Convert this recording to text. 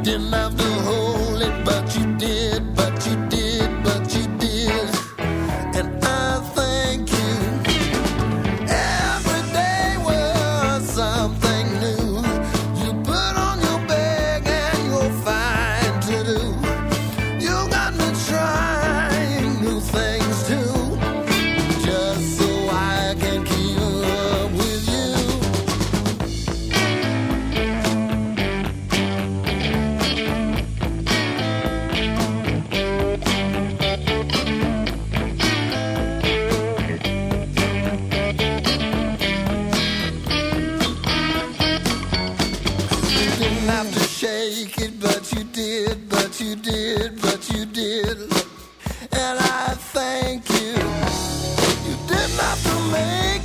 didn't have to hold it, but you did, but you did, but you did. And I thank you. Every day was something new. You put on your bag and you're fine to do. You got me trying new things too, just so I can keep up with you. You didn't have to shake it, but you did, but you did, but you did. And I thank you. You didn't have to make